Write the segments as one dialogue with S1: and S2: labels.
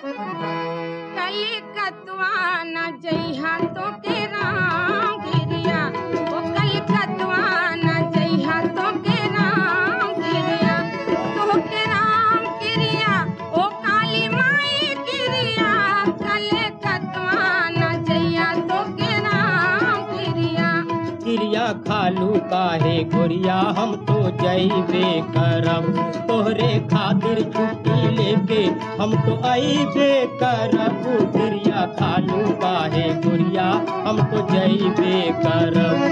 S1: कलिकतवा न जइहा तो के राम गिरिया, ओ कलिकतवा न जइहा तो के राम गिरिया, तो के राम गिरिया, ओ काली माई गिरिया, कलिकतवा न जइहा तो के राम गिरिया।
S2: गिरिया खालू काहे गोरिया हम तो जइबे करब, तोहरे खातिर छुट्टी लेके हम तो अइबे करब। गिरिया खालू काहे गोरिया हम तो जइबे करब।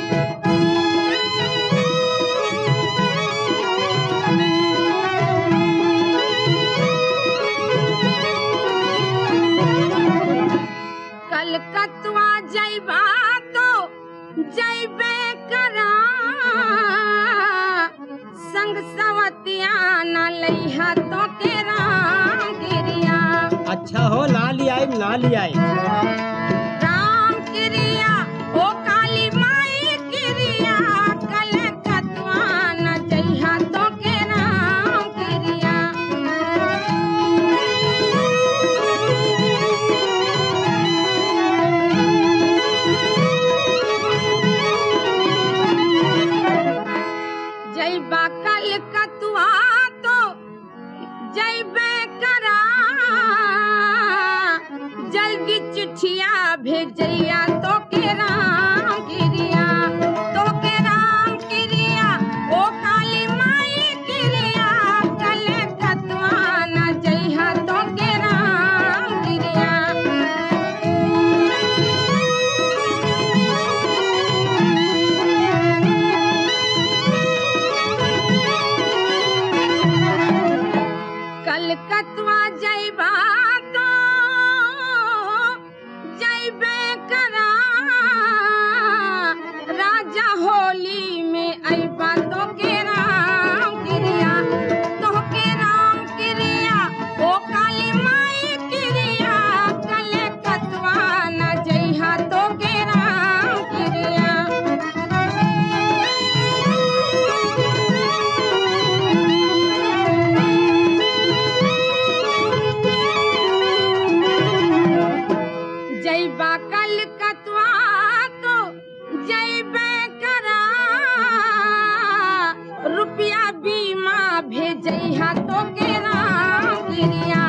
S1: कलकतवा जइबा तो जइबे करा, संग सवतिया न लइहा तो के राम गिरिया।
S2: अच्छा हो ना लियाई ना लियाई।
S1: राम गिरिया ओ काली माई गिरिया, कलकतवा न जइहा तो के राम गिरिया। जइबा कलकतवा तो जइबे करा, जल्दी चिट्ठिया भेजैया तो के राम गिरिया, तो के राम गिरिया ओ काली माई गिरिया, कलकतवा न जइहा तो के राम गिरिया। कलकतवा जइबा तो जइबे करा, राजा होली में अइबा तो के राम गिरिया, तो के राम गिरिया ओ काली माई गिरिया, कलकतवा न जइहा तो के राम गिरिया। जइबा कलकतवा तो जइबे करा, रुपया बीमा भेजैहा तो के राम गिरिया,